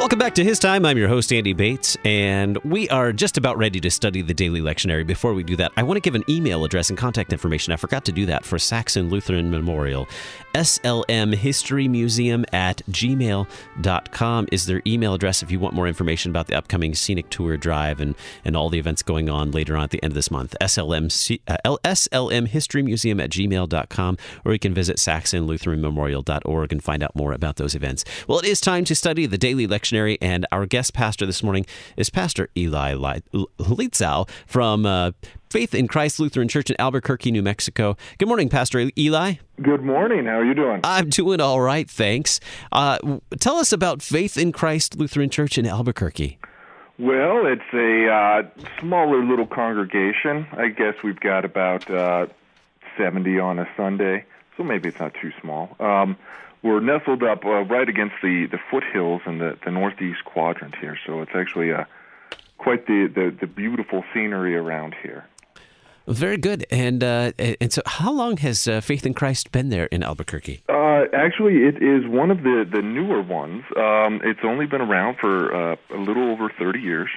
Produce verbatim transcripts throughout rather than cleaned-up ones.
Welcome back to His Time. I'm your host, Andy Bates, and we are just about ready to study the Daily Lectionary. Before we do that, I want to give an email address and contact information. I forgot to do that for Saxon Lutheran Memorial. S L M History Museum at gmail dot com is their email address if you want more information about the upcoming Scenic Tour Drive and, and all the events going on later on at the end of this month. S L M, uh, S L M History Museum at gmail dot com, or you can visit saxon lutheran memorial dot org and find out more about those events. Well, it is time to study the Daily Lectionary, and our guest pastor this morning is Pastor Eli Litzau from uh, Faith in Christ Lutheran Church in Albuquerque, New Mexico. Good morning, Pastor Eli. Good morning. How are you doing? I'm doing all right, thanks. Uh, tell us about Faith in Christ Lutheran Church in Albuquerque. Well, it's a uh, smaller little congregation. I guess we've got about uh, seventy on a Sunday, so maybe it's not too small. Um, we're nestled up uh, right against the, the foothills in the, the northeast quadrant here, so it's actually uh, quite the, the, the beautiful scenery around here. Very good. And uh, and so how long has uh, Faith in Christ been there in Albuquerque? Uh, actually, it is one of the, the newer ones. Um, it's only been around for uh, a little over thirty years.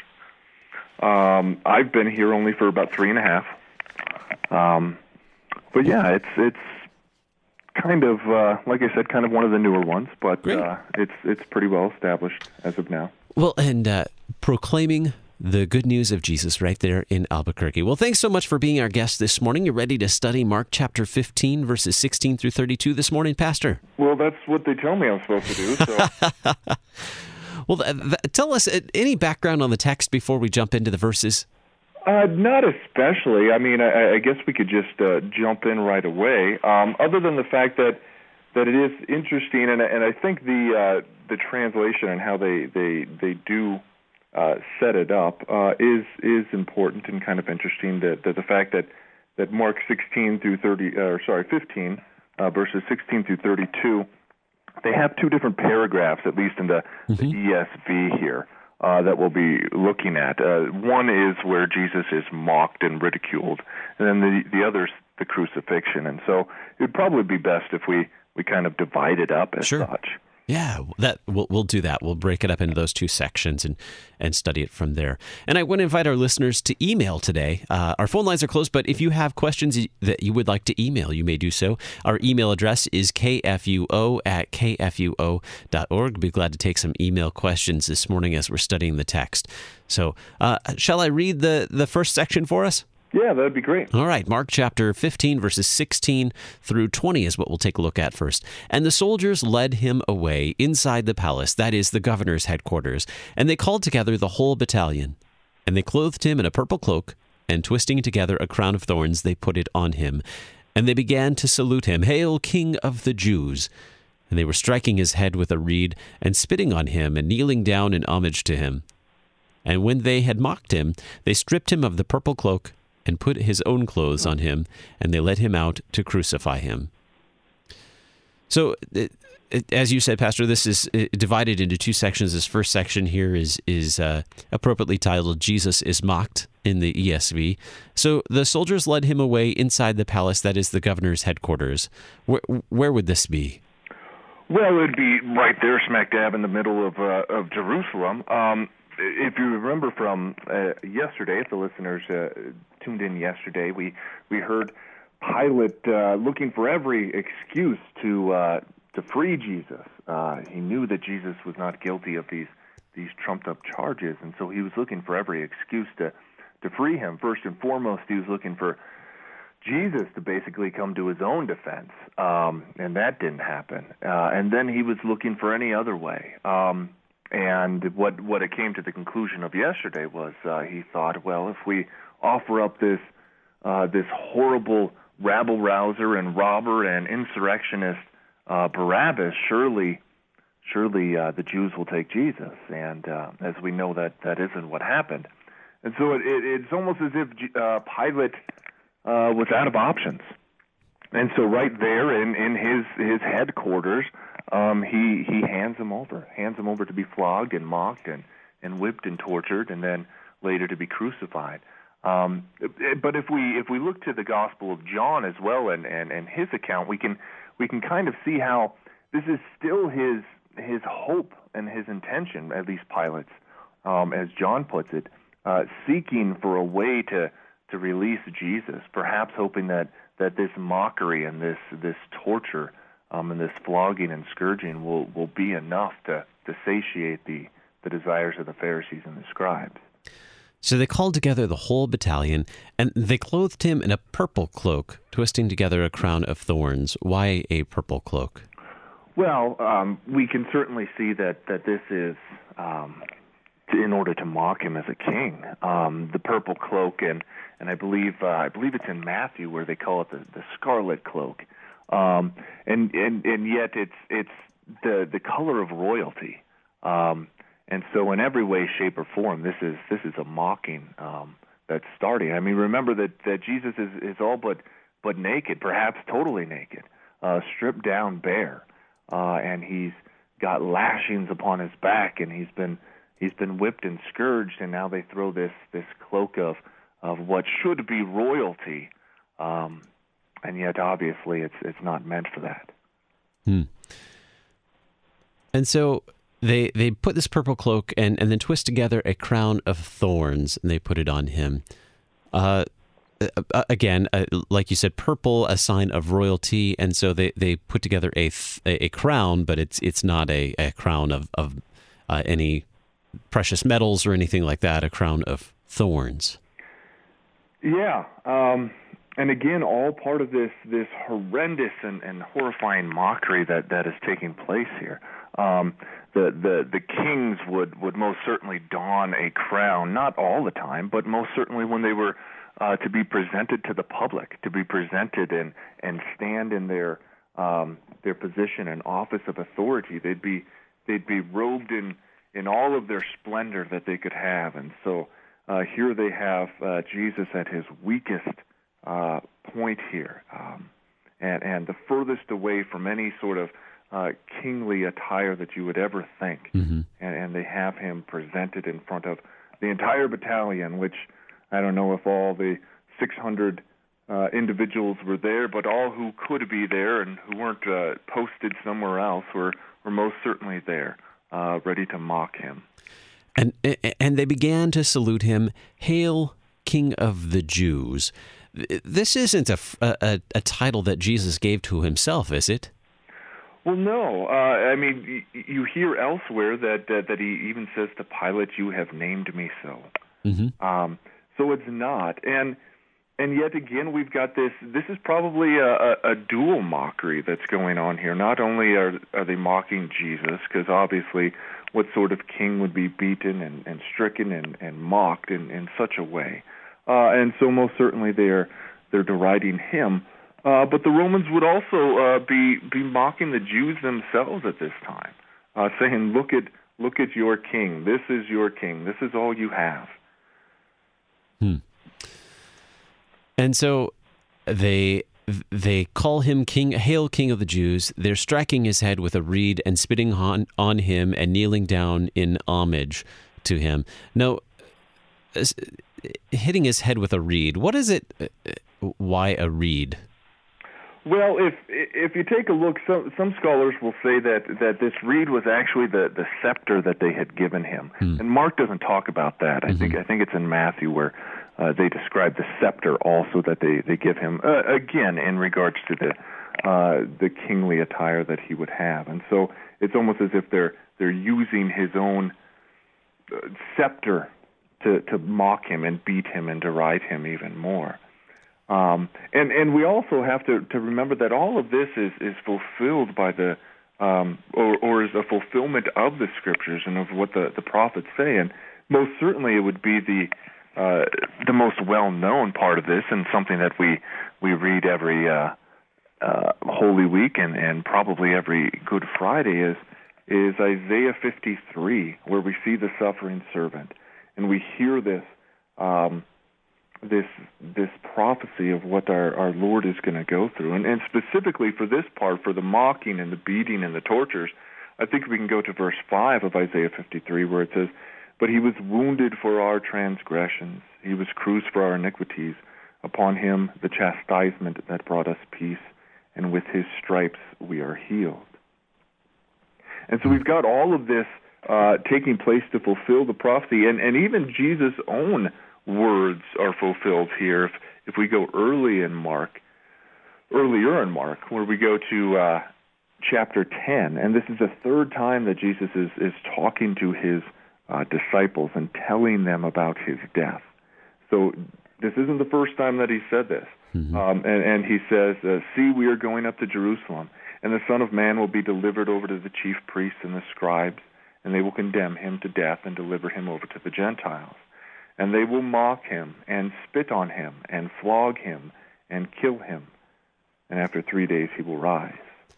Um, I've been here only for about three and a half. Um, but yeah, it's it's kind of, uh, like I said, kind of one of the newer ones, but uh, it's, it's pretty well established as of now. Well, and uh, proclaiming the good news of Jesus right there in Albuquerque. Well, thanks so much for being our guest this morning. You're ready to study Mark chapter fifteen, verses sixteen through thirty-two this morning, Pastor? Well, that's what they tell me I'm supposed to do. So, well, th- th- tell us uh, any background on the text before we jump into the verses. Uh, not especially. I mean, I, I guess we could just uh, jump in right away. Um, other than the fact that that it is interesting, and and I think the uh, the translation and how they they they do. Uh, set it up uh, is is important and kind of interesting. That, that the fact that, that Mark sixteen through thirty, uh, or sorry, fifteen uh, verses sixteen through thirty-two, they have two different paragraphs, at least in the, mm-hmm. the E S V here, uh, that we'll be looking at. Uh, one is where Jesus is mocked and ridiculed, and then the the other's the crucifixion. And so it would probably be best if we, we kind of divide it up as sure. such. Yeah, that we'll, we'll do that. We'll break it up into those two sections and, and study it from there. And I want to invite our listeners to email today. Uh, our phone lines are closed, but if you have questions that you would like to email, you may do so. Our email address is k f u o at k f u o dot org. Be glad to take some email questions this morning as we're studying the text. So uh, shall I read the, the first section for us? Yeah, that'd be great. All right, Mark chapter fifteen, verses sixteen through twenty is what we'll take a look at first. And the soldiers led him away inside the palace, that is, the governor's headquarters, and they called together the whole battalion. And they clothed him in a purple cloak, and twisting together a crown of thorns, they put it on him. And they began to salute him, "Hail, King of the Jews!" And they were striking his head with a reed, and spitting on him, and kneeling down in homage to him. And when they had mocked him, they stripped him of the purple cloak, and put his own clothes on him, and they led him out to crucify him. So, it, it, as you said, Pastor, this is divided into two sections. This first section here is is uh, appropriately titled, "Jesus is Mocked," in the E S V. So the soldiers led him away inside the palace, that is the governor's headquarters. Where, where would this be? Well, it would be right there, smack dab in the middle of uh, of Jerusalem. Um, if you remember from uh, yesterday, if the listeners uh, tuned in yesterday, we, we heard Pilate uh, looking for every excuse to uh, to free Jesus. Uh, he knew that Jesus was not guilty of these these trumped-up charges, and so he was looking for every excuse to, to free him. First and foremost, he was looking for Jesus to basically come to his own defense, um, and that didn't happen. Uh, and then he was looking for any other way. Um, and what what it came to the conclusion of yesterday was uh, he thought, well, if we offer up this uh, this horrible rabble-rouser and robber and insurrectionist uh, Barabbas, surely surely uh, the Jews will take Jesus. And uh, as we know, that that isn't what happened. And so it, it, it's almost as if uh, Pilate uh, was out of options. And so right there in, in his, his headquarters, um, he he hands him over, hands him over to be flogged and mocked and, and whipped and tortured, and then later to be crucified. Um, but if we if we look to the Gospel of John as well and, and, and his account, we can we can kind of see how this is still his his hope and his intention, at least Pilate's, um, as John puts it, uh, seeking for a way to, to release Jesus, perhaps hoping that, that this mockery and this this torture um, and this flogging and scourging will, will be enough to, to satiate the, the desires of the Pharisees and the scribes. So they called together the whole battalion, and they clothed him in a purple cloak, twisting together a crown of thorns. Why a purple cloak? Well, um, we can certainly see that, that this is um, to, in order to mock him as a king. Um, the purple cloak, and, and I believe uh, I believe it's in Matthew where they call it the, the scarlet cloak, um, and, and and yet it's it's the the color of royalty. Um, And so in every way, shape, or form, this is this is a mocking um, that's starting. I mean, remember that, that Jesus is, is all but but naked, perhaps totally naked, uh, stripped down bare, uh, and he's got lashings upon his back, and he's been he's been whipped and scourged, and now they throw this this cloak of of what should be royalty, um, and yet obviously it's it's not meant for that. Hmm. And so They they put this purple cloak and, and then twist together a crown of thorns, and they put it on him. Uh, again, uh, like you said, purple, a sign of royalty, and so they, they put together a a crown, but it's it's not a, a crown of, of uh, any precious metals or anything like that, a crown of thorns. Yeah, um, and again, all part of this this horrendous and, and horrifying mockery that, that is taking place here. Um, the, the the kings would, would most certainly don a crown, not all the time, but most certainly when they were uh, to be presented to the public, to be presented and, and stand in their um, their position and office of authority. They'd be they'd be robed in, in all of their splendor that they could have, and so uh, here they have uh, Jesus at his weakest uh, point here, um, and and the furthest away from any sort of Uh, kingly attire that you would ever think, mm-hmm. and, and they have him presented in front of the entire battalion, which I don't know if all the six hundred uh, individuals were there, but all who could be there and who weren't uh, posted somewhere else were, were most certainly there, uh, ready to mock him. And and they began to salute him, "Hail, King of the Jews." This isn't a, a, a title that Jesus gave to himself, is it? Well, no. Uh, I mean, y- you hear elsewhere that uh, that he even says to Pilate, "You have named me so." Mm-hmm. Um, so it's not, and and yet again, we've got this. This is probably a, a, a dual mockery that's going on here. Not only are are they mocking Jesus, because obviously, what sort of king would be beaten and, and stricken and, and mocked in, in such a way, uh, and so most certainly they're they're deriding him. Uh, but the Romans would also uh, be be mocking the Jews themselves at this time, uh, saying, "Look at look at your king. This is your king. This is all you have." Hmm. And so they they call him King, "Hail, King of the Jews." They're striking his head with a reed and spitting on on him and kneeling down in homage to him. Now, hitting his head with a reed. What is it? Why a reed? Well, if if you take a look, some some scholars will say that, that this reed was actually the, the scepter that they had given him, mm. and Mark doesn't talk about that. I mm-hmm. think I think it's in Matthew where uh, they describe the scepter also that they, they give him uh, again in regards to the uh, the kingly attire that he would have, and so it's almost as if they're they're using his own uh, scepter to to mock him and beat him and deride him even more. Um, and, and we also have to, to remember that all of this is, is fulfilled by the, um, or, or is a fulfillment of the scriptures and of what the, the prophets say. And most certainly it would be the, uh, the most well-known part of this, and something that we, we read every, uh, uh, Holy Week and, and probably every Good Friday is, is Isaiah fifty-three, where we see the suffering servant. And we hear this, um, this this prophecy of what our, our Lord is going to go through. And, and specifically for this part, for the mocking and the beating and the tortures, I think we can go to verse five of Isaiah fifty-three, where it says, "But he was wounded for our transgressions, he was bruised for our iniquities. Upon him the chastisement that brought us peace, and with his stripes we are healed." And so we've got all of this uh, taking place to fulfill the prophecy, and, and even Jesus' own words are fulfilled here. If, if we go early in Mark, earlier in Mark, where we go to uh, chapter ten, and this is the third time that Jesus is, is talking to his uh, disciples and telling them about his death. So this isn't the first time that he said this. Mm-hmm. Um, and, and he says, uh, see, we are going up to Jerusalem, and the Son of Man will be delivered over to the chief priests and the scribes, and they will condemn him to death and deliver him over to the Gentiles. And they will mock him and spit on him and flog him and kill him. And after three days he will rise.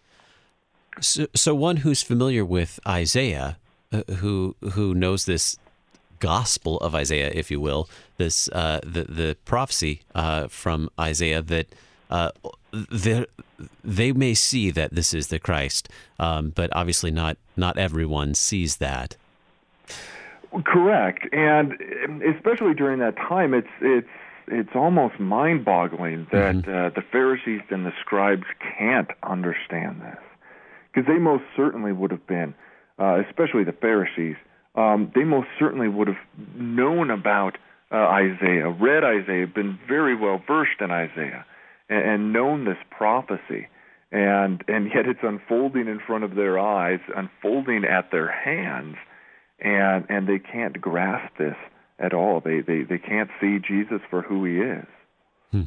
So, so one who's familiar with Isaiah, uh, who who knows this gospel of Isaiah, if you will, this uh, the the prophecy uh, from Isaiah that uh, they they may see that this is the Christ, um, but obviously not not everyone sees that. Correct, and especially during that time, it's it's it's almost mind-boggling that mm-hmm. uh, the Pharisees and the scribes can't understand this, because they most certainly would have been, uh, especially the Pharisees. Um, they most certainly would have known about uh, Isaiah, read Isaiah, been very well versed in Isaiah, and, and known this prophecy. And and yet it's unfolding in front of their eyes, unfolding at their hands, and and they can't grasp this at all. They they, they can't see Jesus for who he is. Hmm.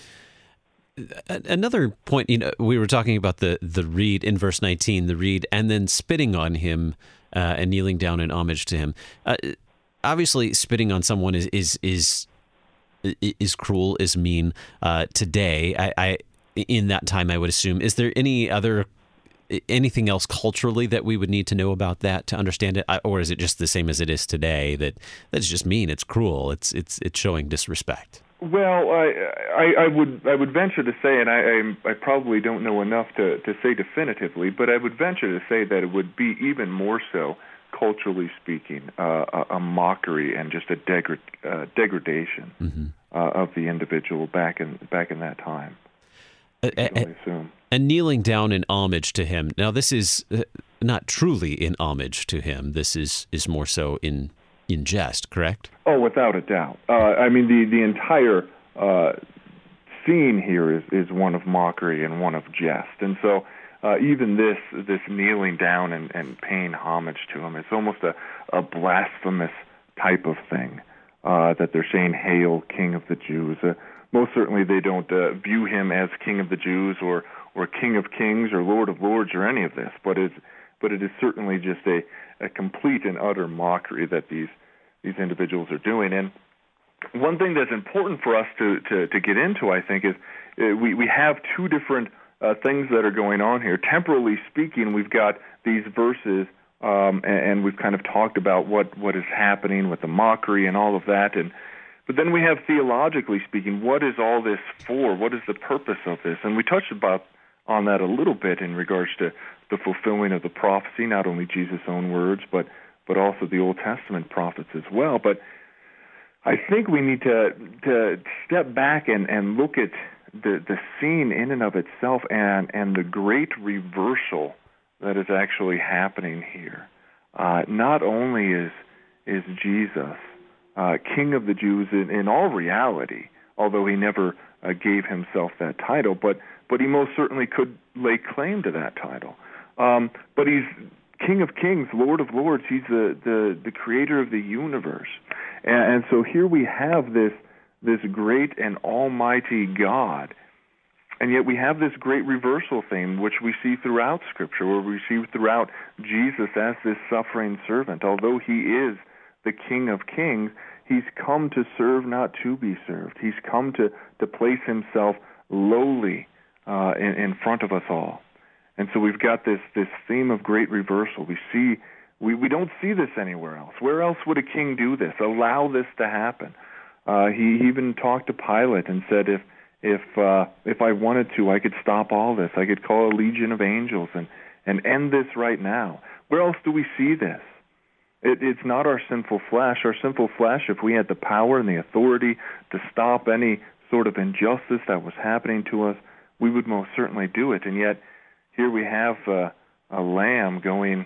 Another point, you know, we were talking about the the reed in verse nineteen, the reed, and then spitting on him uh, and kneeling down in homage to him. Uh, obviously, spitting on someone is is is is cruel, is mean. Uh, today, I, I in that time, I would assume. Is there any other anything else culturally that we would need to know about that to understand it, or is it just the same as it is today? That that's just mean. It's cruel. It's it's it's showing disrespect. Well, I, I, I would I would venture to say, and I, I I probably don't know enough to, to say definitively, but I would venture to say that it would be even more so, culturally speaking, uh, a, a mockery and just a degra- uh, degradation mm-hmm. uh, of the individual back in back in that time. I can only assume. And kneeling down in homage to him. Now, this is not truly in homage to him. This is is more so in. in jest, correct? Oh, without a doubt. Uh, I mean, the the entire uh, scene here is, is one of mockery and one of jest, and so uh, even this this kneeling down and, and paying homage to him, it's almost a, a blasphemous type of thing uh, that they're saying, "Hail, King of the Jews." Uh, most certainly, they don't uh, view him as King of the Jews or or King of Kings or Lord of Lords or any of this, but it's but it is certainly just a a complete and utter mockery that these these individuals are doing. And one thing that's important for us to, to, to get into, I think, is uh, we, we have two different uh, things that are going on here. Temporally speaking, we've got these verses, um, and, and we've kind of talked about what, what is happening with the mockery and all of that. And but then we have theologically speaking, what is all this for? What is the purpose of this? And we touched about on that a little bit in regards to the fulfilling of the prophecy, not only Jesus' own words, but but also the Old Testament prophets as well. But I think we need to to step back and, and look at the, the scene in and of itself and, and the great reversal that is actually happening here. Uh, not only is is Jesus uh, King of the Jews in, in all reality, although he never uh, gave himself that title, but but he most certainly could lay claim to that title. Um, but he's King of Kings, Lord of Lords. He's the, the, the creator of the universe. And, and so here we have this this great and almighty God. And yet we have this great reversal theme, which we see throughout Scripture, where we see throughout Jesus as this suffering servant. Although he is the King of Kings, he's come to serve, not to be served. He's come to, to place himself lowly uh, in, in front of us all. And so we've got this this theme of great reversal. We see we, we don't see this anywhere else. Where else would a king do this? Allow this to happen? Uh, he even talked to Pilate and said, if if uh, if I wanted to, I could stop all this. I could call a legion of angels and, and end this right now. Where else do we see this? It, it's not our sinful flesh. Our sinful flesh, if we had the power and the authority to stop any sort of injustice that was happening to us, we would most certainly do it. And yet, here we have uh, a lamb going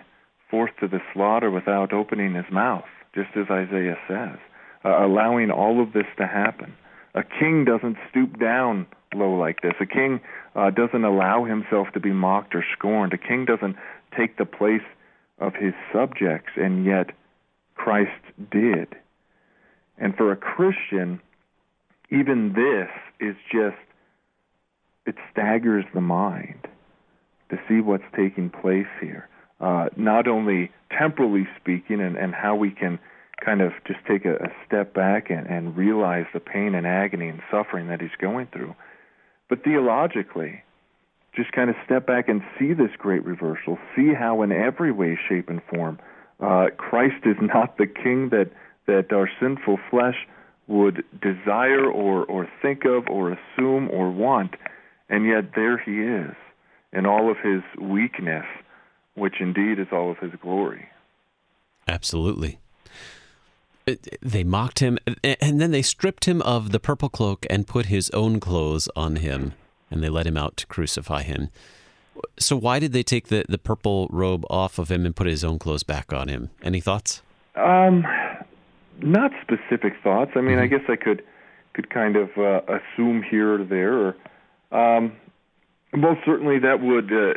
forth to the slaughter without opening his mouth, just as Isaiah says, uh, allowing all of this to happen. A king doesn't stoop down low like this. A king uh, doesn't allow himself to be mocked or scorned. A king doesn't take the place of his subjects, and yet Christ did. And for a Christian, even this is just, it staggers the mind to see what's taking place here. Uh, not only temporally speaking, and, and how we can kind of just take a, a step back and, and realize the pain and agony and suffering that he's going through, but theologically, just kind of step back and see this great reversal, see how in every way, shape, and form, uh, Christ is not the king that, that our sinful flesh would desire or, or think of or assume or want, and yet there he is in all of his weakness, which indeed is all of his glory. Absolutely. They mocked him, and then they stripped him of the purple cloak and put his own clothes on him, and they led him out to crucify him. So why did they take the, the purple robe off of him and put his own clothes back on him? Any thoughts? Um, not specific thoughts. I mean, Mm-hmm. I guess I could could kind of uh, assume here or there. Or, um, most certainly that would uh,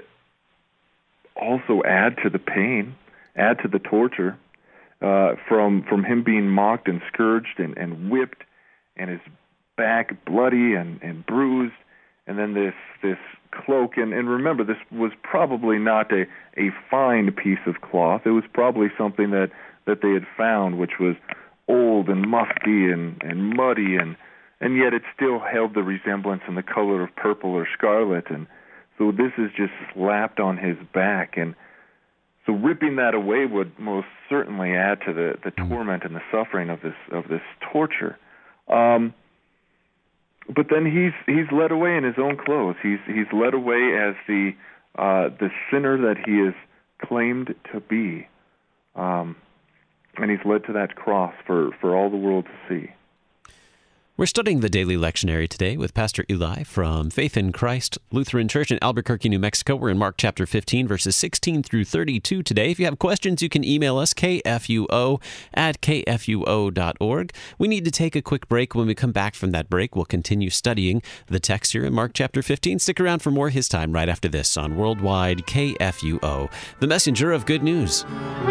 also add to the pain, add to the torture. Uh, from from him being mocked and scourged and, and whipped, and his back bloody and, and bruised, and then this this cloak. And, and remember, this was probably not a, a fine piece of cloth. It was probably something that, that they had found, which was old and musty and, and muddy, and, and yet it still held the resemblance and the color of purple or scarlet. And so this is just slapped on his back, and so ripping that away would most certainly add to the, the torment and the suffering of this of this torture. Um, but then he's he's led away in his own clothes. He's he's led away as the uh, the sinner that he is claimed to be, um, and he's led to that cross for, for all the world to see. We're studying the Daily Lectionary today with Pastor Eli from Faith in Christ Lutheran Church in Albuquerque, New Mexico. We're in Mark chapter fifteen, verses sixteen through thirty-two today. If you have questions, you can email us, k f u o at k f u o dot org. We need to take a quick break. When we come back from that break, we'll continue studying the text here in Mark chapter fifteen. Stick around for more His Time right after this on Worldwide K F U O, the messenger of good news.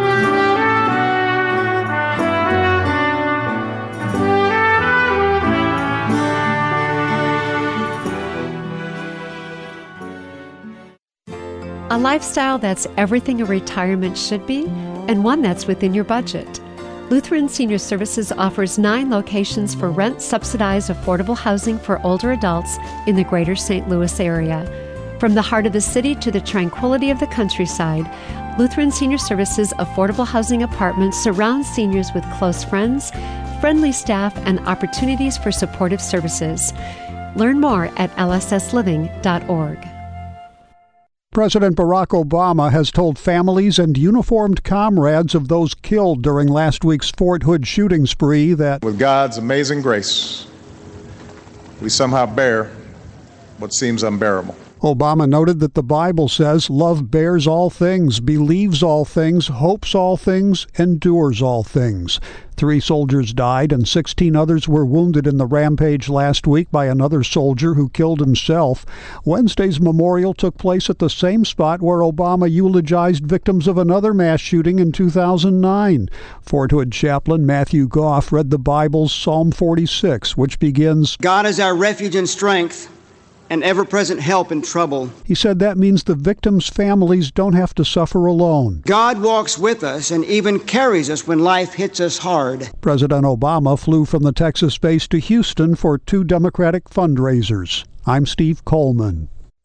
A lifestyle that's everything a retirement should be, and one that's within your budget. Lutheran Senior Services offers nine locations for rent-subsidized affordable housing for older adults in the greater Saint Louis area. From the heart of the city to the tranquility of the countryside, Lutheran Senior Services affordable housing apartments surround seniors with close friends, friendly staff, and opportunities for supportive services. Learn more at l s s living dot org. President Barack Obama has told families and uniformed comrades of those killed during last week's Fort Hood shooting spree that, with God's amazing grace, we somehow bear what seems unbearable. Obama noted that the Bible says love bears all things, believes all things, hopes all things, endures all things. Three soldiers died and sixteen others were wounded in the rampage last week by another soldier who killed himself. Wednesday's memorial took place at the same spot where Obama eulogized victims of another mass shooting in two thousand nine. Fort Hood chaplain Matthew Goff read the Bible's Psalm forty-six, which begins, God is our refuge and strength, and ever-present help in trouble. He said that means the victims' families don't have to suffer alone. God walks with us and even carries us when life hits us hard. President Obama flew from the Texas base to Houston for two Democratic fundraisers. I'm Steve Coleman.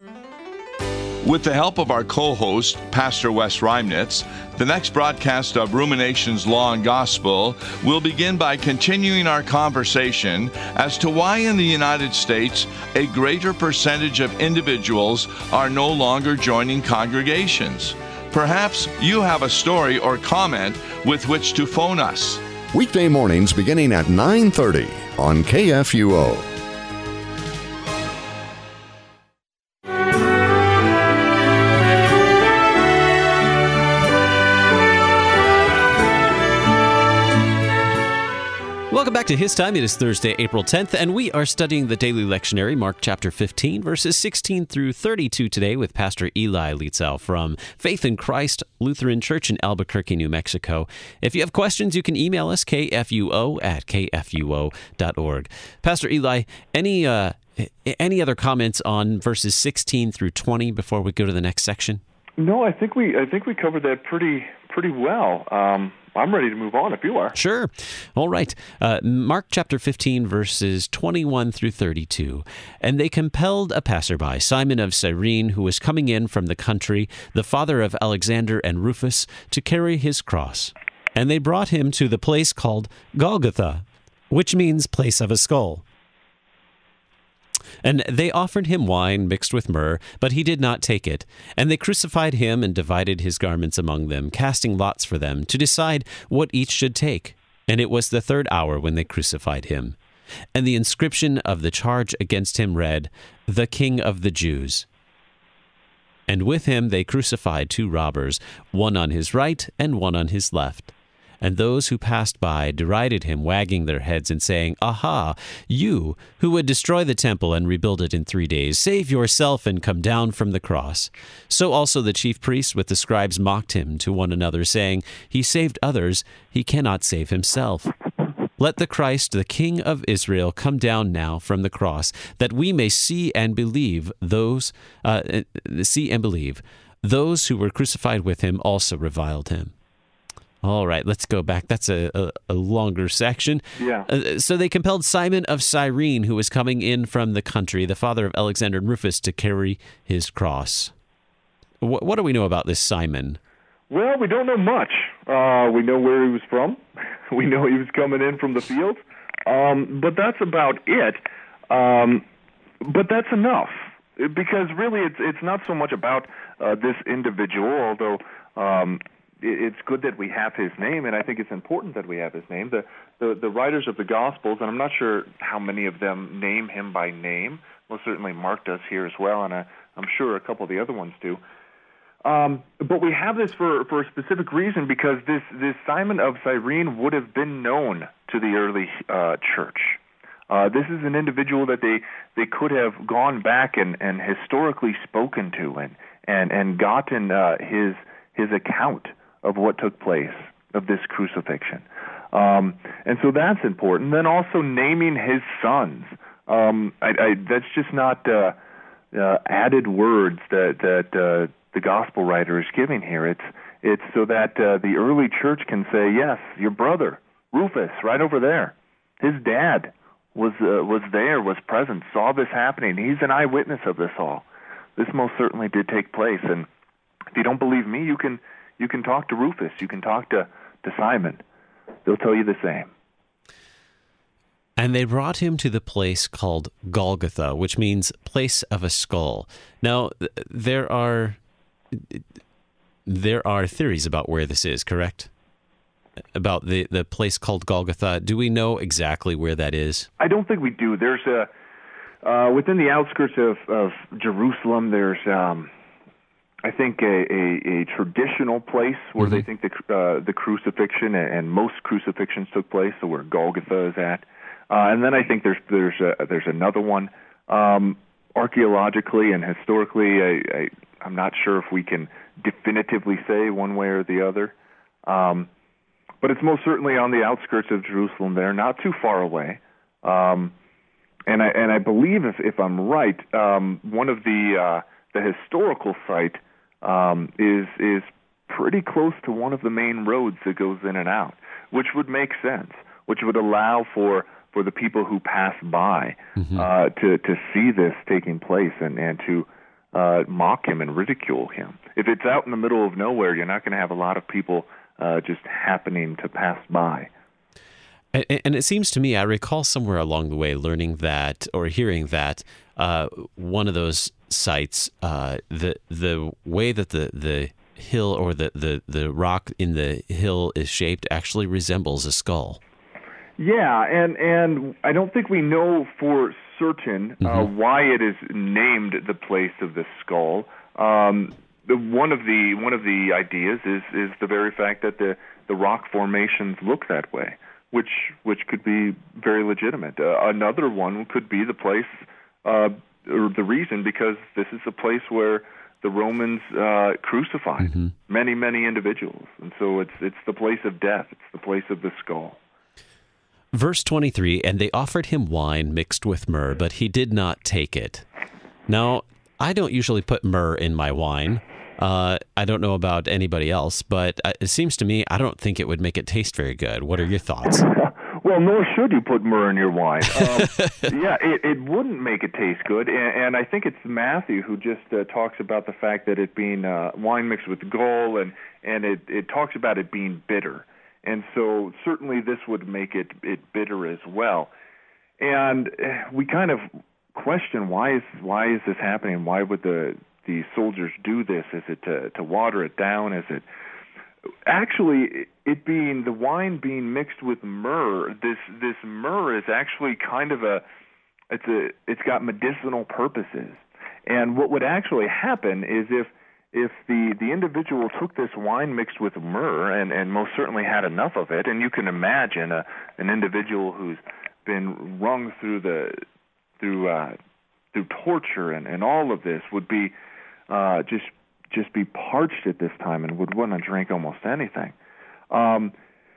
With the help of our co-host, Pastor Wes Reimnitz, the next broadcast of Ruminations Law and Gospel will begin by continuing our conversation as to why in the United States a greater percentage of individuals are no longer joining congregations. Perhaps you have a story or comment with which to phone us. Weekday mornings beginning at nine thirty on K F U O. back to His Time. It is Thursday, April tenth, and we are studying the daily lectionary, Mark chapter fifteen, verses sixteen through thirty-two today with Pastor Eli Lietzau from Faith in Christ Lutheran Church in Albuquerque, New Mexico. If you have questions, you can email us, k f u o at k f u o dot org. Pastor Eli, any uh, any other comments on verses sixteen through twenty before we go to the next section? No, I think we I think we covered that pretty pretty well. Um, I'm ready to move on if you are. Sure. All right. Uh, Mark chapter fifteen, verses twenty-one through thirty-two. And they compelled a passerby, Simon of Cyrene, who was coming in from the country, the father of Alexander and Rufus, to carry his cross. And they brought him to the place called Golgotha, which means place of a skull. And they offered him wine mixed with myrrh, but he did not take it. And they crucified him and divided his garments among them, casting lots for them, to decide what each should take. And it was the third hour when they crucified him. And the inscription of the charge against him read, "The King of the Jews." And with him they crucified two robbers, one on his right and one on his left. And those who passed by derided him, wagging their heads and saying, "Aha, you who would destroy the temple and rebuild it in three days, save yourself and come down from the cross." So also the chief priests with the scribes mocked him to one another, saying, "He saved others, he cannot save himself. Let the Christ, the King of Israel, come down now from the cross, that we may see and believe those, uh, see and believe. Those who were crucified with him also reviled him." All right, let's go back. That's a, a, a longer section. Yeah. Uh, so they compelled Simon of Cyrene, who was coming in from the country, the father of Alexander and Rufus, to carry his cross. What, what do we know about this Simon? Well, we don't know much. Uh, we know where he was from. We know he was coming in from the field. Um, but that's about it. Um, but that's enough. Because really it's it's not so much about uh, this individual, although um, it's good that we have his name, and I think it's important that we have his name. The, the the writers of the Gospels, and I'm not sure how many of them name him by name. Well, certainly Mark does here as well, and I, I'm sure a couple of the other ones do. Um, but we have this for, for a specific reason, because this, this Simon of Cyrene would have been known to the early uh, church. Uh, this is an individual that they, they could have gone back and, and historically spoken to and, and, and gotten uh, his his account of what took place, of this crucifixion. Um, and so that's important. Then also naming his sons. Um, I, I, that's just not uh, uh, added words that, that uh, the gospel writer is giving here. It's, it's so that uh, the early church can say, yes, your brother, Rufus, right over there, his dad was, uh, was there, was present, saw this happening. He's an eyewitness of this all. This most certainly did take place. And if you don't believe me, you can you can talk to Rufus. You can talk to, to Simon. They'll tell you the same. And they brought him to the place called Golgotha, which means place of a skull. Now, there are there are theories about where this is, correct? About the, the place called Golgotha. Do we know exactly where that is? I don't think we do. There's a uh, within the outskirts of, of Jerusalem, there's um, I think a, a, a traditional place where mm-hmm. they think the uh, the crucifixion and most crucifixions took place, so where Golgotha is at. Uh, and then I think there's there's a, there's another one. Um, archaeologically and historically, I, I, I'm not sure if we can definitively say one way or the other. Um, but it's most certainly on the outskirts of Jerusalem there, not too far away. Um, and I and I believe, if, if I'm right, um, one of the uh, the historical site um, is is pretty close to one of the main roads that goes in and out, which would make sense, which would allow for for the people who pass by mm-hmm. uh, to, to see this taking place and, and to uh, mock him and ridicule him. If it's out in the middle of nowhere, you're not going to have a lot of people uh, just happening to pass by. And, and it seems to me, I recall somewhere along the way learning that or hearing that uh, one of those sites, uh, the the way that the, the hill or the, the, the rock in the hill is shaped actually resembles a skull. Yeah, and, and I don't think we know for certain uh, mm-hmm. why it is named the place of the skull. Um, the, one of the one of the ideas is is the very fact that the, the rock formations look that way. which which could be very legitimate. Uh, another one could be the place, uh, or the reason, because this is a place where the Romans uh, crucified mm-hmm. many, many individuals. And so it's it's the place of death. It's the place of the skull. Verse twenty-three, and they offered him wine mixed with myrrh, but he did not take it. Now, I don't usually put myrrh in my wine. Uh, I don't know about anybody else, but it seems to me I don't think it would make it taste very good. What are your thoughts? Well, nor should you put myrrh in your wine. Um, yeah, it, it wouldn't make it taste good, and, and I think it's Matthew who just uh, talks about the fact that it being uh, wine mixed with gall, and, and it, it talks about it being bitter. And so certainly this would make it, it bitter as well. And we kind of question, why is why is this happening? Why would the the soldiers do this? Is it to, to water it down? Is it actually it being the wine being mixed with myrrh? This this myrrh is actually kind of a it's a it's got medicinal purposes. And what would actually happen is if if the, the individual took this wine mixed with myrrh and, and most certainly had enough of it, and you can imagine a, an individual who's been wrung through the through uh, through torture and, and all of this would be uh, just just be parched at this time and would want to drink almost anything. Um,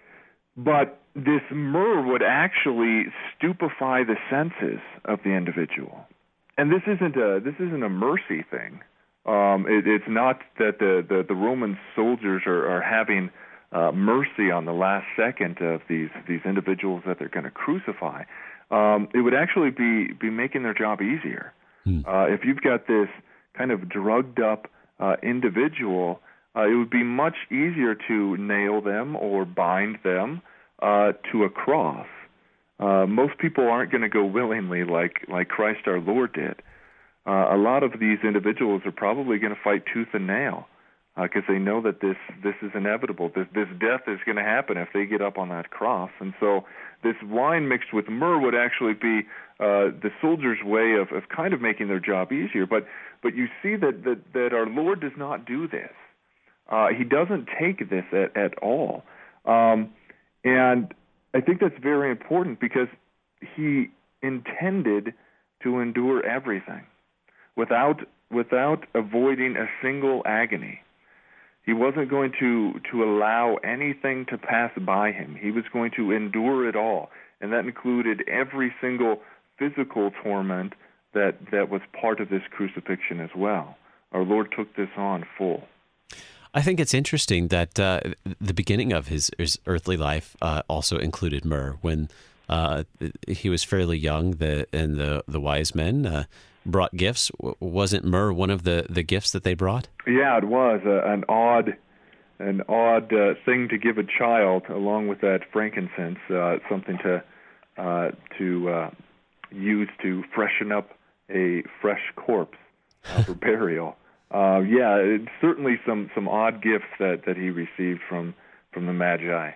but this myrrh would actually stupefy the senses of the individual, and this isn't a this isn't a mercy thing. Um, it, it's not that the, the, the Roman soldiers are, are having uh, mercy on the last second of these these individuals that they're going to crucify. Um, it would actually be, be making their job easier. Hmm. Uh, if you've got this kind of drugged up uh, individual, uh, it would be much easier to nail them or bind them uh, to a cross. Uh, most people aren't going to go willingly like, like Christ our Lord did. Uh, a lot of these individuals are probably going to fight tooth and nail because uh, they know that this this is inevitable. This this death is going to happen if they get up on that cross. And so this wine mixed with myrrh would actually be uh, the soldiers' way of, of kind of making their job easier. But but you see that that, that our Lord does not do this. Uh, he doesn't take this at, at all. Um, and I think that's very important because he intended to endure everything without without avoiding a single agony. He wasn't going to, to allow anything to pass by him. He was going to endure it all, and that included every single physical torment that, that was part of this crucifixion as well. Our Lord took this on full. I think it's interesting that uh, the beginning of his, his earthly life uh, also included myrrh. When uh, he was fairly young, the and the, the wise men uh, brought gifts. Wasn't myrrh one of the, the gifts that they brought? Yeah, it was uh, an odd, an odd uh, thing to give a child, along with that frankincense, uh, something to uh, to uh, use to freshen up a fresh corpse uh, for burial. Uh, yeah, it's certainly some, some odd gifts that, that he received from from the Magi.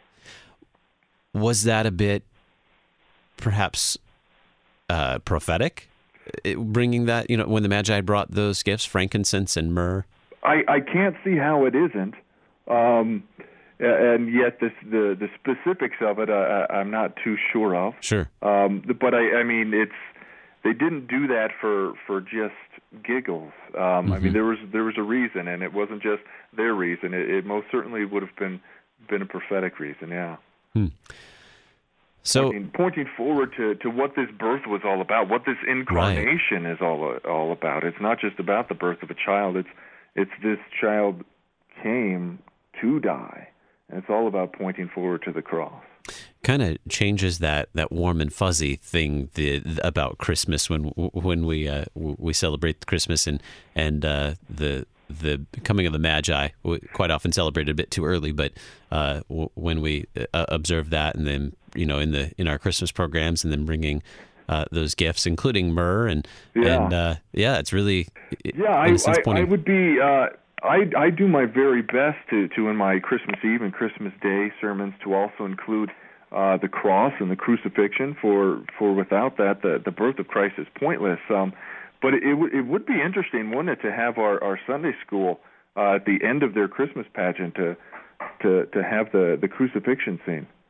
Was that a bit, perhaps, uh, prophetic? It, bringing that, you know, when the Magi brought those gifts, frankincense and myrrh? I, I can't see how it isn't. Um, and yet this, the, the specifics of it, uh, I'm not too sure of. Sure. Um, but, I, I mean, it's they didn't do that for, for just giggles. Um, mm-hmm. I mean, there was there was a reason, and it wasn't just their reason. It, it most certainly would have been, been a prophetic reason, yeah. Hmm. So, pointing, pointing forward to, to what this birth was all about, what this incarnation right. is all all about. It's not just about the birth of a child. It's it's this child came to die, and it's all about pointing forward to the cross. Kind of changes that, that warm and fuzzy thing the, about Christmas when when we uh, we celebrate Christmas and and uh, the. the coming of the Magi, we quite often celebrated a bit too early, but uh, w- when we uh, observe that, and then you know in the in our Christmas programs, and then bringing uh, those gifts, including myrrh, and yeah, and uh, yeah, it's really yeah. I, I, I would be uh, I I do my very best to, to in my Christmas Eve and Christmas Day sermons to also include uh, the cross and the crucifixion. For for without that, the the birth of Christ is pointless. Um, But it, it, it would be interesting, wouldn't it, to have our, our Sunday school uh, at the end of their Christmas pageant to to, to have the, the crucifixion scene.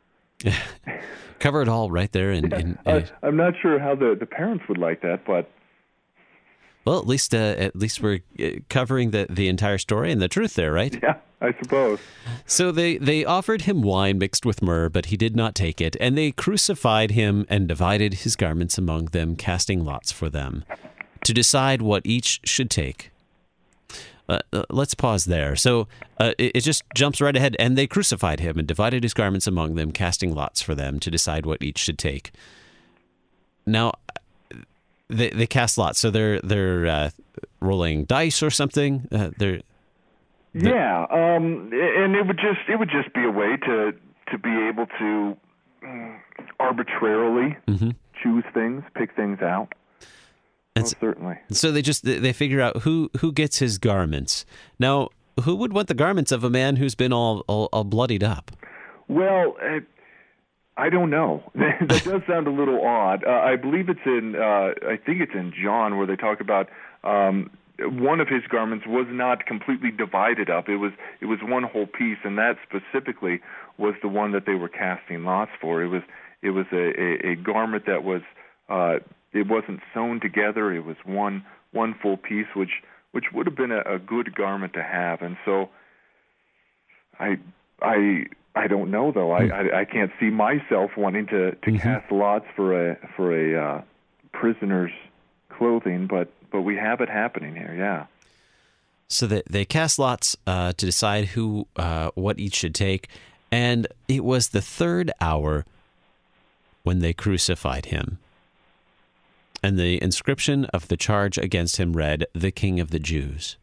Cover it all right there. In, in, in I, I'm not sure how the, the parents would like that, but well, at least uh, at least we're covering the, the entire story and the truth there, right? Yeah, I suppose. So they, they offered him wine mixed with myrrh, but he did not take it. And they crucified him and divided his garments among them, casting lots for them, to decide what each should take. Uh, uh, let's pause there. So uh, it, it just jumps right ahead. And they crucified him and divided his garments among them, casting lots for them to decide what each should take. Now, they they cast lots. So they're they're uh, rolling dice or something. Uh, they're, they're yeah, um, and it would just it would just be a way to to be able to arbitrarily mm-hmm. choose things, pick things out. And oh, so, certainly. So they just they figure out who who gets his garments. Now, who would want the garments of a man who's been all all, all bloodied up? Well, uh, I don't know. That does sound a little odd. Uh, I believe it's in uh, I think it's in John where they talk about um, one of his garments was not completely divided up. It was it was one whole piece, and that specifically was the one that they were casting lots for. It was it was a, a, a garment that was. Uh, It wasn't sewn together. It was one one full piece, which which would have been a, a good garment to have. And so, I I I don't know though. I I, I can't see myself wanting to, to mm-hmm. cast lots for a for a uh, prisoner's clothing, but but we have it happening here. Yeah. So that they cast lots uh, to decide who uh, what each should take, and it was the third hour when they crucified him. And the inscription of the charge against him read, "The King of the Jews."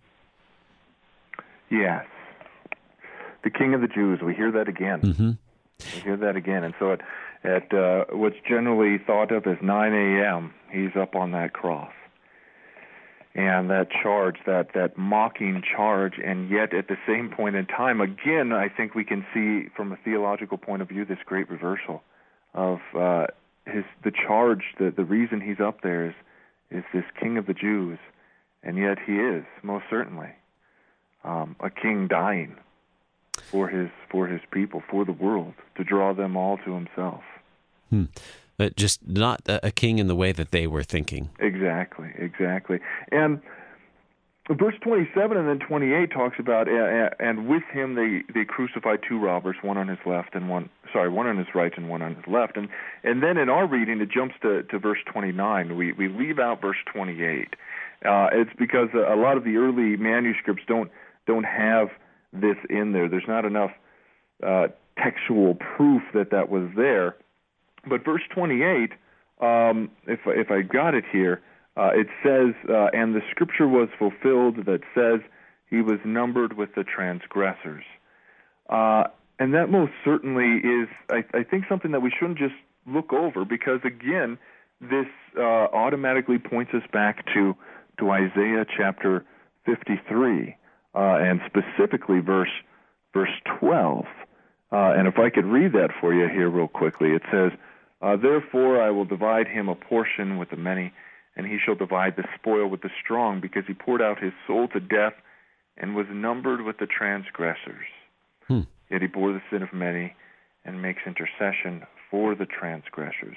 Yes. The King of the Jews. We hear that again. Mm-hmm. We hear that again. And so at, at uh, what's generally thought of as nine a.m., he's up on that cross. And that charge, that, that mocking charge, and yet at the same point in time, again, I think we can see from a theological point of view this great reversal of... Uh, His the charge, the the reason he's up there is is this King of the Jews, and yet he is most certainly um, a king dying for his for his people, for the world, to draw them all to himself. Hmm. But just not a king in the way that they were thinking. Exactly, exactly. And verse twenty-seven and then twenty-eight talks about, and with him they, they crucified two robbers, one on his left and one, sorry, one on his right and one on his left. And and then in our reading, it jumps to, to verse twenty-nine. We we leave out verse twenty-eight. Uh, it's because a lot of the early manuscripts don't don't have this in there. There's not enough uh, textual proof that that was there. But verse twenty-eight, um, if if I got it here. Uh, it says, uh, and the scripture was fulfilled that says he was numbered with the transgressors. Uh, and that most certainly is, I, I think, something that we shouldn't just look over because, again, this uh, automatically points us back to, to Isaiah chapter fifty-three, uh, and specifically verse, verse twelve. Uh, and if I could read that for you here real quickly, it says, uh, therefore I will divide him a portion with the many, and he shall divide the spoil with the strong, because he poured out his soul to death and was numbered with the transgressors. Hmm. Yet he bore the sin of many and makes intercession for the transgressors.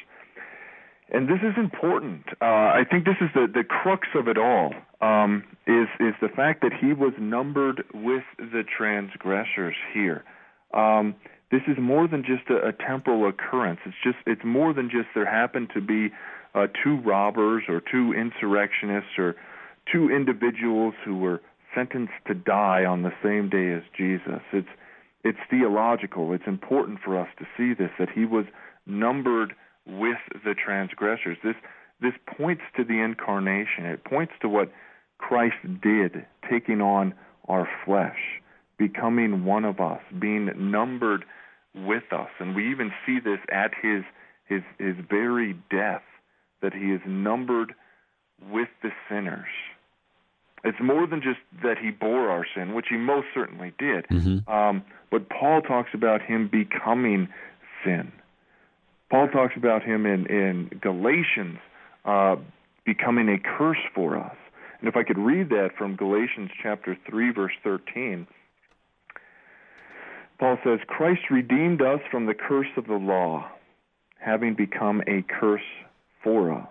And this is important. Uh, I think this is the, the crux of it all, um, is, is the fact that he was numbered with the transgressors here. Um, this is more than just a, a temporal occurrence. It's just it's more than just there happened to be Uh, two robbers or two insurrectionists or two individuals who were sentenced to die on the same day as Jesus. It's it's theological. It's important for us to see this, that he was numbered with the transgressors. This this points to the incarnation. It points to what Christ did, taking on our flesh, becoming one of us, being numbered with us. And we even see this at his his his very death, that he is numbered with the sinners. It's more than just that he bore our sin, which he most certainly did. Mm-hmm. Um, but Paul talks about him becoming sin. Paul talks about him in, in Galatians uh, becoming a curse for us. And if I could read that from Galatians chapter three, verse thirteen, Paul says, Christ redeemed us from the curse of the law, having become a curse for us.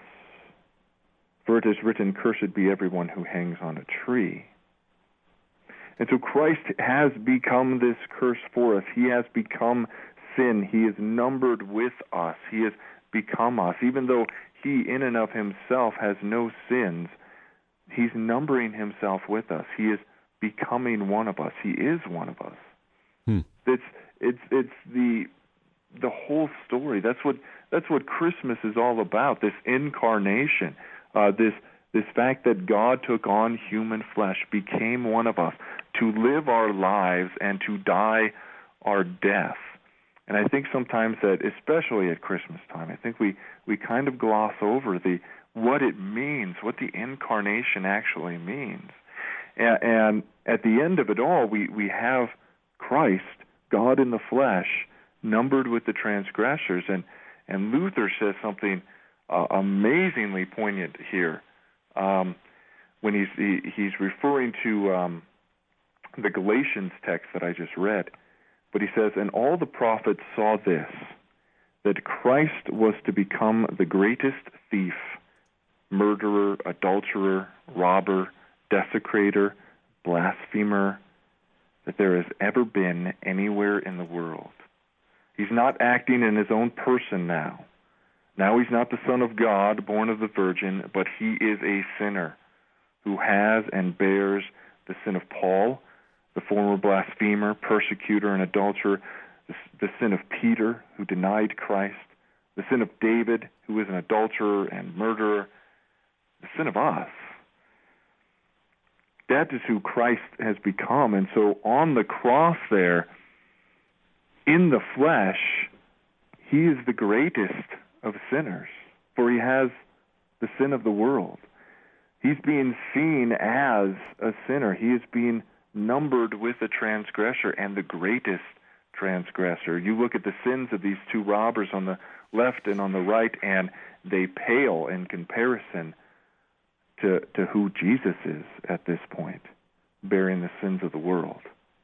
For it is written, cursed be everyone who hangs on a tree. And so Christ has become this curse for us. He has become sin. He is numbered with us. He has become us. Even though he in and of himself has no sins, he's numbering himself with us. He is becoming one of us. He is one of us. Hmm. It's it's it's the the whole story. That's what that's what Christmas is all about. This incarnation, uh, this this fact that God took on human flesh, became one of us, to live our lives and to die our death. And I think sometimes that, especially at Christmas time, I think we, we kind of gloss over the what it means, what the incarnation actually means. And, and at the end of it all, we, we have Christ, God in the flesh, numbered with the transgressors. And, and Luther says something uh, amazingly poignant here um, when he's, he, he's referring to um, the Galatians text that I just read. But he says, and all the prophets saw this, that Christ was to become the greatest thief, murderer, adulterer, robber, desecrator, blasphemer that there has ever been anywhere in the world. He's not acting in his own person now. Now he's not the Son of God, born of the Virgin, but he is a sinner who has and bears the sin of Paul, the former blasphemer, persecutor, and adulterer, the, the sin of Peter, who denied Christ, the sin of David, who is an adulterer and murderer, the sin of us. That is who Christ has become. And so on the cross there, in the flesh, he is the greatest of sinners, for he has the sin of the world. He's being seen as a sinner. He is being numbered with a transgressor, and the greatest transgressor. You look at the sins of these two robbers on the left and on the right, and they pale in comparison to, to who Jesus is at this point, bearing the sins of the world.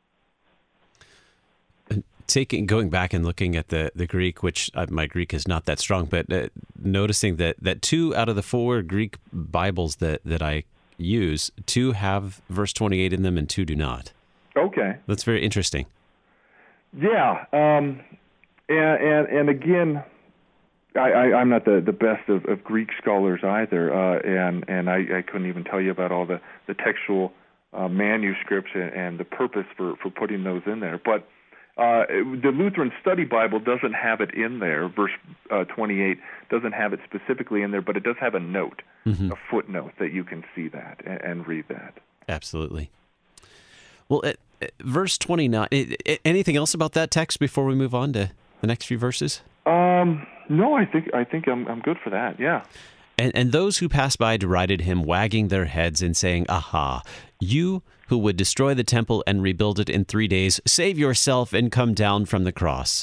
Taking going back and looking at the, the Greek, which uh, my Greek is not that strong, but uh, noticing that, that two out of the four Greek Bibles that, that I use, two have verse twenty-eight in them and two do not. Okay. That's very interesting. Yeah. Um, and, and, and again, I, I, I'm not the, the best of, of Greek scholars either, uh, and, and I, I couldn't even tell you about all the, the textual uh, manuscripts and, and the purpose for, for putting those in there. But Uh, the Lutheran Study Bible doesn't have it in there. Verse uh, twenty-eight doesn't have it specifically in there, but it does have a note, mm-hmm. a footnote that you can see that and, and read that. Absolutely. Well, it, it, verse twenty-nine, it, it, anything else about that text before we move on to the next few verses? Um, no, I think I think I'm I'm good for that, yeah. And, and those who passed by derided him, wagging their heads and saying, "Aha, you who would destroy the temple and rebuild it in three days, save yourself and come down from the cross."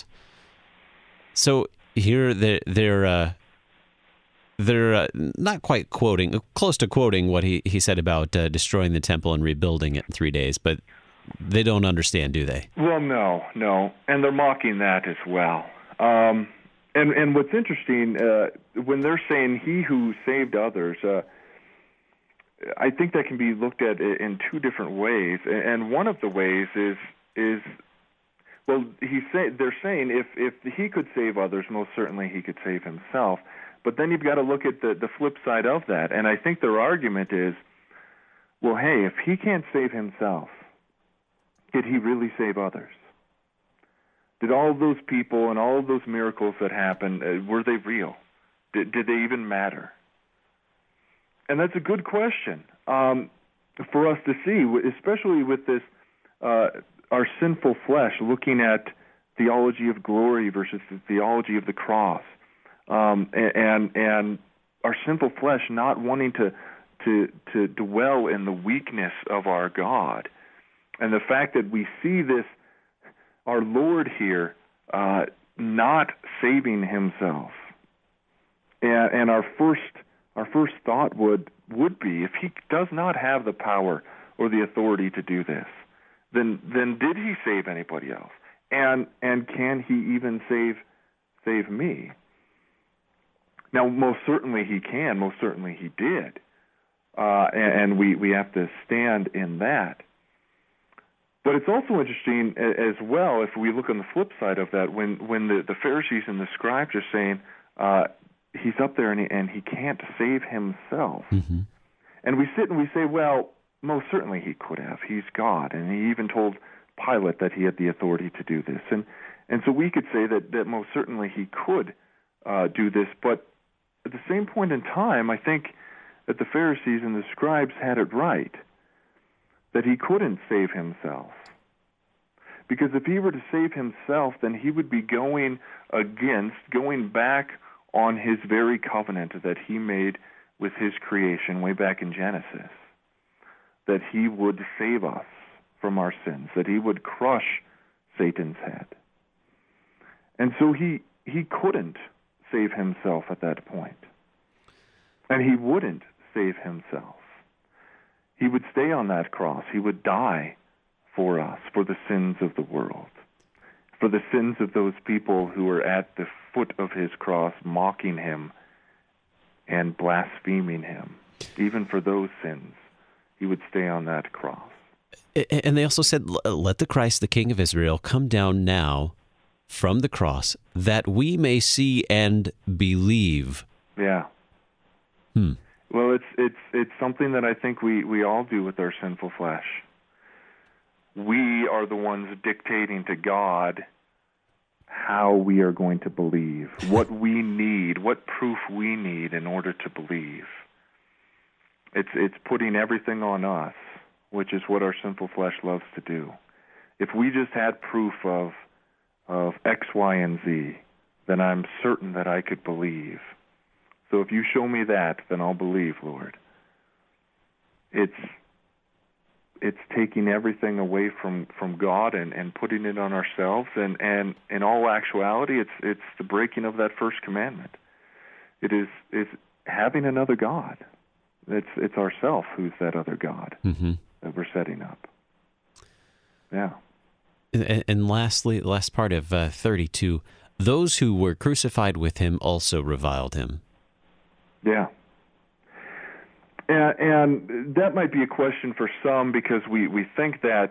So here they're, they're, uh, they're uh, not quite quoting, close to quoting what he, he said about uh, destroying the temple and rebuilding it in three days, but they don't understand, do they? Well, no, no. And they're mocking that as well. Um, and, and what's interesting, uh, when they're saying he who saved others, uh, I think that can be looked at in two different ways, and one of the ways is is well, he say they're saying if if he could save others, most certainly he could save himself. But then you've got to look at the the flip side of that, and I think their argument is, well, hey, if he can't save himself, did he really save others? Did all of those people and all of those miracles that happened, uh, were they real? Did did they even matter? And that's a good question um, for us to see, especially with this, uh, our sinful flesh, looking at theology of glory versus the theology of the cross, um, and and our sinful flesh not wanting to to to dwell in the weakness of our God, and the fact that we see this, our Lord here, uh, not saving himself, and, and our first. Our first thought would, would be, if he does not have the power or the authority to do this, then then did he save anybody else? and and can he even save save me? Now, most certainly he can. Most certainly he did, uh, and, and we we have to stand in that. But it's also interesting as well, if we look on the flip side of that, when, when the, the Pharisees and the scribes are saying, uh, he's up there and he, and he can't save himself. Mm-hmm. And we sit and we say, well, most certainly he could have. He's God. And he even told Pilate that he had the authority to do this. And and so we could say that, that most certainly he could uh, do this. But at the same point in time, I think that the Pharisees and the scribes had it right, that he couldn't save himself. Because if he were to save himself, then he would be going against, going back on his very covenant that he made with his creation way back in Genesis, that he would save us from our sins, that he would crush Satan's head. And so he, he couldn't save himself at that point. And he wouldn't save himself. He would stay on that cross. He would die for us, for the sins of the world, for the sins of those people who were at the foot of his cross mocking him and blaspheming him. Even for those sins, he would stay on that cross. And they also said, let the Christ, the King of Israel, come down now from the cross, that we may see and believe. Yeah. Hmm. Well, it's it's it's something that I think we, we all do with our sinful flesh. We are the ones dictating to God how we are going to believe, what we need, what proof we need in order to believe. It's it's putting everything on us, which is what our sinful flesh loves to do. If we just had proof of of X, Y, and Z, then I'm certain that I could believe. So if you show me that, then I'll believe, Lord. It's it's taking everything away from, from God and, and putting it on ourselves, and, and in all actuality, it's it's the breaking of that first commandment. It is is having another God. It's it's ourself who's that other God mm-hmm. that we're setting up. Yeah. And, and lastly, the last part of uh, thirty-two, those who were crucified with him also reviled him. Yeah. And, and that might be a question for some, because we, we think that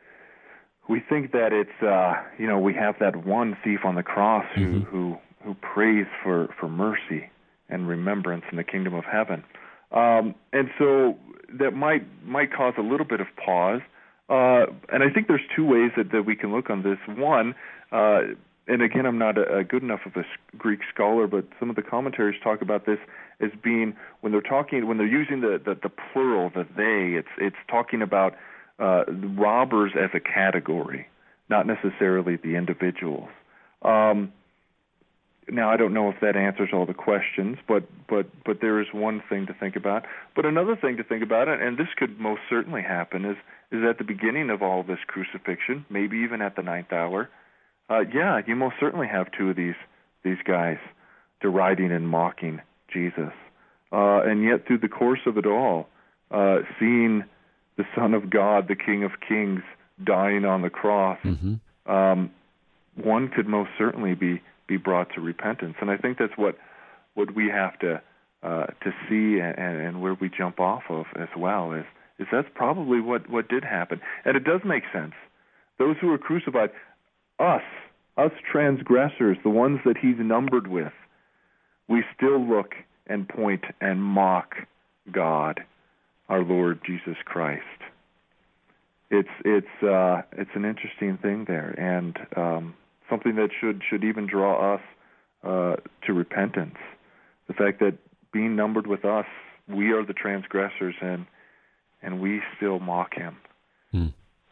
we think that it's uh, you know we have that one thief on the cross who mm-hmm. who, who prays for, for mercy and remembrance in the kingdom of heaven, um, and so that might might cause a little bit of pause. Uh, and I think there's two ways that, that we can look on this. One, uh, and again, I'm not a, a good enough of a Greek scholar, but some of the commentaries talk about this as being, when they're talking, when they're using the, the, the plural, the they, it's it's talking about uh, robbers as a category, not necessarily the individuals. Um, now, I don't know if that answers all the questions, but but but there is one thing to think about. But another thing to think about, and this could most certainly happen, is is at the beginning of all this crucifixion, maybe even at the ninth hour. Uh, yeah, you most certainly have two of these these guys deriding and mocking Jesus. Uh, and yet through the course of it all, uh, seeing the Son of God, the King of Kings, dying on the cross, mm-hmm. um, one could most certainly be, be brought to repentance. And I think that's what what we have to uh, to see, and, and where we jump off of as well, is, is that's probably what, what did happen. And it does make sense. Those who were crucified, us, us transgressors, the ones that he's numbered with, we still look and point and mock God, our Lord Jesus Christ. It's it's uh, it's an interesting thing there, and um, something that should should even draw us uh, to repentance. The fact that being numbered with us, we are the transgressors, and and we still mock him. Hmm.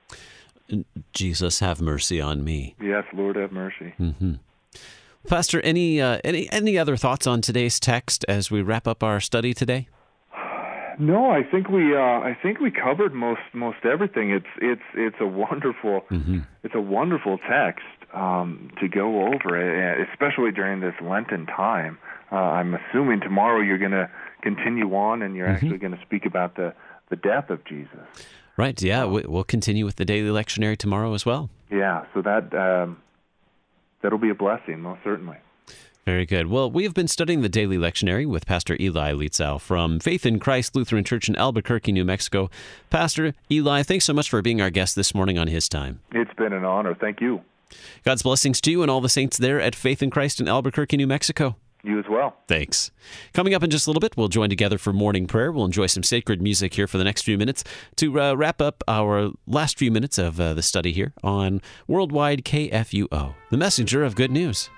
Jesus, have mercy on me. Yes, Lord, have mercy. Mm-hmm. Pastor, any uh, any any other thoughts on today's text as we wrap up our study today? No, I think we uh, I think we covered most most everything. It's it's it's a wonderful mm-hmm. it's a wonderful text um, to go over, especially during this Lenten time. Uh, I'm assuming tomorrow you're going to continue on, and you're mm-hmm. actually going to speak about the, the death of Jesus. Right. Yeah, we'll continue with the daily lectionary tomorrow as well. Yeah, so that um, that'll be a blessing, most certainly. Very good. Well, we have been studying the Daily Lectionary with Pastor Eli Lietzau from Faith in Christ Lutheran Church in Albuquerque, New Mexico. Pastor Eli, thanks so much for being our guest this morning on His Time. It's been an honor. Thank you. God's blessings to you and all the saints there at Faith in Christ in Albuquerque, New Mexico. You as well. Thanks. Coming up in just a little bit, we'll join together for morning prayer. We'll enjoy some sacred music here for the next few minutes to uh, wrap up our last few minutes of uh, the study here on Worldwide K F U O, the messenger of good news.